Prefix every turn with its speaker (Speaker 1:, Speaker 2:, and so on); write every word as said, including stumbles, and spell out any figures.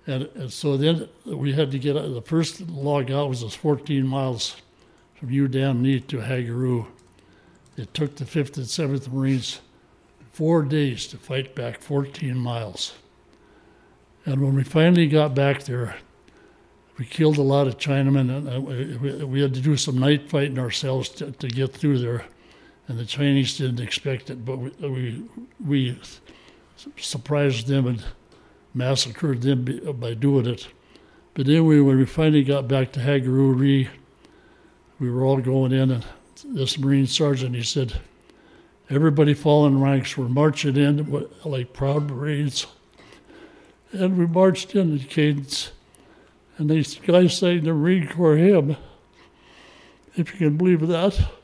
Speaker 1: And, and so then we had to get, the first log out was fourteen miles from Udamne to Haggeroo. It took the fifth and seventh Marines four days to fight back fourteen miles. And when we finally got back there, we killed a lot of Chinamen, and we, we had to do some night fighting ourselves to, to get through there. And the Chinese didn't expect it, but we we, we surprised them and massacred them by doing it. But then we, when we finally got back to Haggeroo, we, we were all going in, and this Marine sergeant, he said, everybody fall in ranks. We're marching in like proud Marines. And we marched in in cadence, and these guys sang the Marine Corps hymn, if you can believe that.